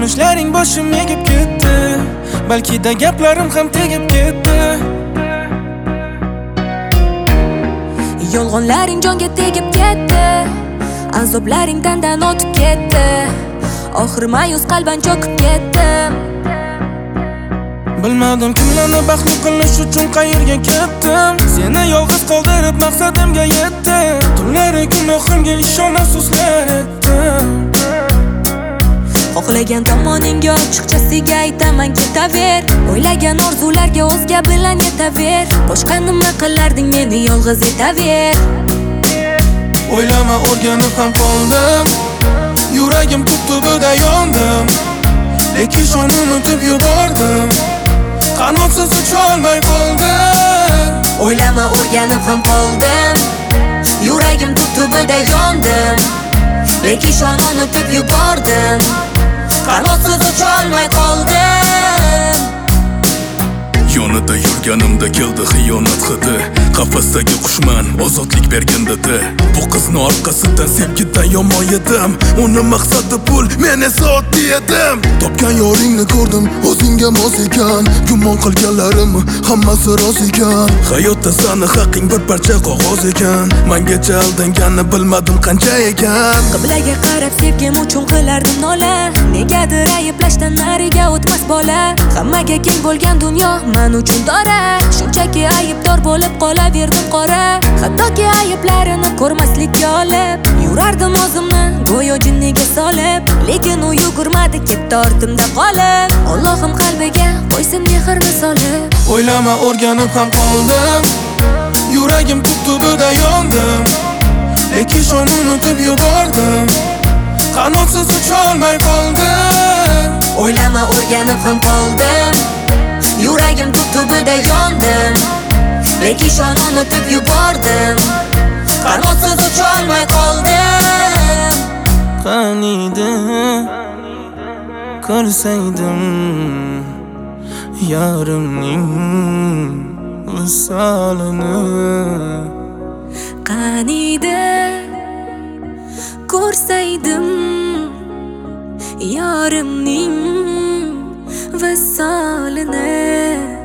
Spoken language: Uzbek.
Qilmishlaring boshim egib ketdi, balki-da gaplarim ham tegib ketdi. Yolg'onlaring jonga tegib ketdi, azoblaring tandan o'tib ketdi. Oxir ma'yus qalban cho'kib ketdim. Bilmadim kimlarni baxtli qilish uchun qayerga ketdim. Seni yolg'iz qoldirib maqsadimga yetdim. Tunlari gunohimga ishonib so'zlar etdim. Xohlagan tomoningga ochiqchasiga aytaman ketaver. O'ylagan orzularga o'zga bilan yetaver. Boshqa nima qilarding meni yolg'iz etaver. O'ylama o'rganib ham qoldim. Yuragim tub-tubida yondim. Lekin shuni unutib yubordim. Qanotsiz ucholmay qoldim. O'ylama o'rganib ham qoldim. Yuragim tub-tubida yondim. Lekin shuni unutib yubordim. Qanotsiz ucholmay qoldim. Yonida yurganimda keldi xiyonat hidi. Qafasdagi qushman ozodlik bergan dedi. Bu qizni orqasidan sevgidan yomon edim. Uni maqsadi pul, men esa oddiy edim. Topgan yoringni ko'rdim, o'zingga mos ekan. Gumon qilganlarim hammasi rost ekan. Hayotda sani haqing bir parcha qog'oz ekan. Mengacha aldanganni bilmadim qancha ekan. Qiblaga qarab sevgim uchun qilardim nola. Negadir ayblashdan nariga o'tmas bola. Hammaga keng bo'lgan dunyo men uchun dora. Shunchaki aybdor bo'lib qolaverdim qora. Hattoki ayblarini ko'rmaslikka olib yurardim o'zimni go'yo jinniga solib. Lekin u yugurmadi, ketdi ortimda qolib. Allohim qalbiga qo'ysin mehrni solib. O'ylama o'rganib ham qoldim. Yuragim tub-tubida yondim. Lekin shuni unutib yubordim. Qanotsiz ucholmay qoldim. O'ylama o'rganib ham qoldim. Yuragim tub-tubida yondim. Lekin shuni unutib yubordim. Qanotsiz ucholmay qoldim. Qaniydi ko'rsaydim yarimning visolini. Qaniydi ko'rsaydim yorimning visolini.